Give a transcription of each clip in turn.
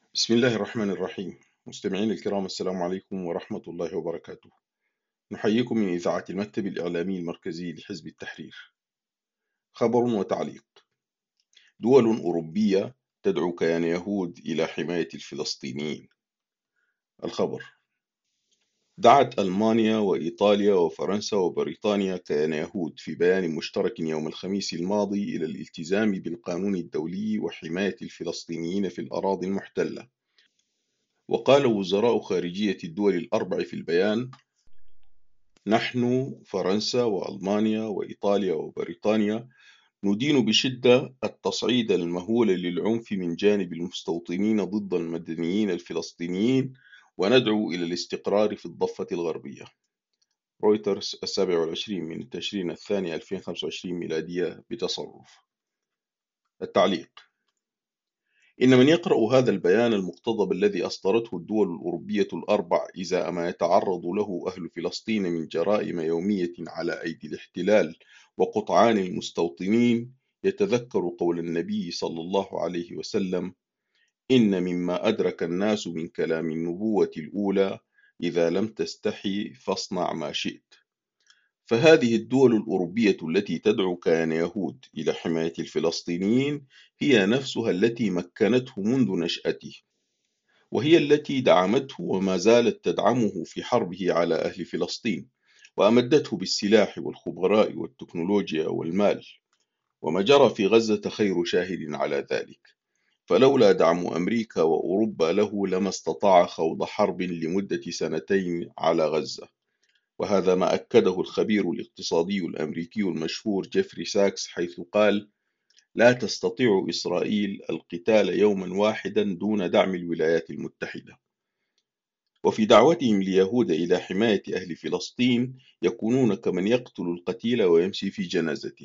بسم الله الرحمن الرحيم. مستمعين الكرام، السلام عليكم ورحمة الله وبركاته. نحييكم من إذاعة المكتب الإعلامي المركزي لحزب التحرير. خبر وتعليق: دول أوروبية تدعو كيان يهود إلى حماية الفلسطينيين. الخبر: دعت ألمانيا وإيطاليا وفرنسا وبريطانيا كيان يهود في بيان مشترك يوم الخميس الماضي إلى الالتزام بالقانون الدولي وحماية الفلسطينيين في الأراضي المحتلة. وقال وزراء خارجية الدول الأربع في البيان: نحن فرنسا وألمانيا وإيطاليا وبريطانيا ندين بشدة التصعيد المهول للعنف من جانب المستوطنين ضد المدنيين الفلسطينيين، وندعو إلى الاستقرار في الضفة الغربية. رويترز 27 من تشرين الثاني 2025 ميلادية بتصرف. التعليق: إن من يقرأ هذا البيان المقتضب الذي أصدرته الدول الأوروبية الأربع إزاء ما يتعرض له أهل فلسطين من جرائم يومية على أيدي الاحتلال وقطعان المستوطنين يتذكر قول النبي صلى الله عليه وسلم: إن مما أدرك الناس من كلام النبوة الأولى: إذا لم تستحي فاصنع ما شئت. فهذه الدول الأوروبية التي تدعو كيان يهود إلى حماية الفلسطينيين هي نفسها التي مكنته منذ نشأته، وهي التي دعمته وما زالت تدعمه في حربه على أهل فلسطين، وأمدته بالسلاح والخبراء والتكنولوجيا والمال. وما جرى في غزة خير شاهد على ذلك، فلولا دعم أمريكا وأوروبا له لما استطاع خوض حرب لمدة سنتين على غزة. وهذا ما أكده الخبير الاقتصادي الأمريكي المشهور جيفري ساكس، حيث قال: لا تستطيع إسرائيل القتال يوما واحدا دون دعم الولايات المتحدة. وفي دعوتهم اليهود إلى حماية أهل فلسطين يكونون كمن يقتل القتيل ويمشي في جنازته.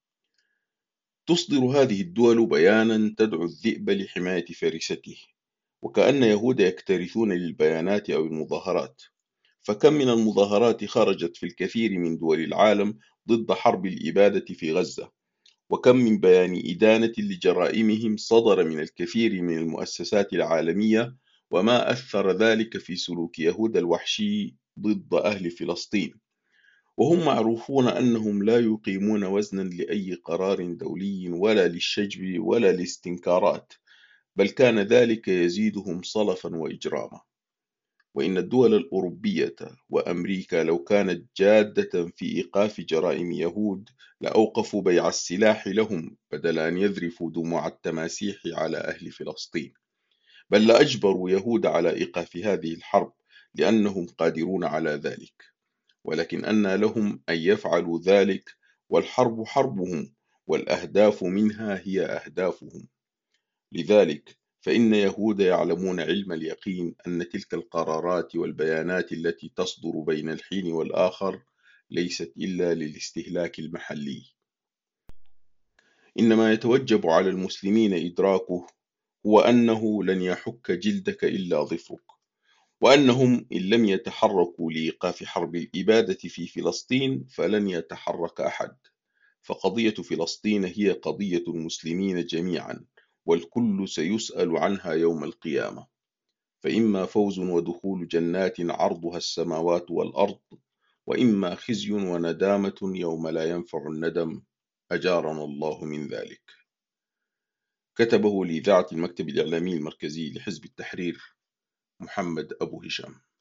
تصدر هذه الدول بيانا تدعو الذئب لحماية فريسته، وكأن يهود يكترثون للبيانات أو المظاهرات. فكم من المظاهرات خرجت في الكثير من دول العالم ضد حرب الإبادة في غزة، وكم من بيان إدانة لجرائمهم صدر من الكثير من المؤسسات العالمية، وما أثر ذلك في سلوك يهود الوحشي ضد أهل فلسطين، وهم معروفون أنهم لا يقيمون وزنا لأي قرار دولي ولا للشجب ولا الاستنكارات، بل كان ذلك يزيدهم صلفا وإجراما. وإن الدول الأوروبية وأمريكا لو كانت جادة في إيقاف جرائم يهود لأوقفوا بيع السلاح لهم بدل أن يذرفوا دموع التماسيح على أهل فلسطين، بل لأجبروا يهود على إيقاف هذه الحرب لأنهم قادرون على ذلك. ولكن أنى لهم أن يفعلوا ذلك، والحرب حربهم والأهداف منها هي أهدافهم. لذلك فإن يهود يعلمون علم اليقين أن تلك القرارات والبيانات التي تصدر بين الحين والآخر ليست إلا للاستهلاك المحلي. إنما يتوجب على المسلمين إدراكه هو أنه لن يحك جلدك إلا ظفرك، وأنهم إن لم يتحركوا لإيقاف حرب الإبادة في فلسطين فلن يتحرك أحد. فقضية فلسطين هي قضية المسلمين جميعا، والكل سيسأل عنها يوم القيامة، فإما فوز ودخول جنات عرضها السماوات والأرض، وإما خزي وندامة يوم لا ينفع الندم، أجارنا الله من ذلك. كتبه لإذاعة المكتب الإعلامي المركزي لحزب التحرير محمد أبو هشام.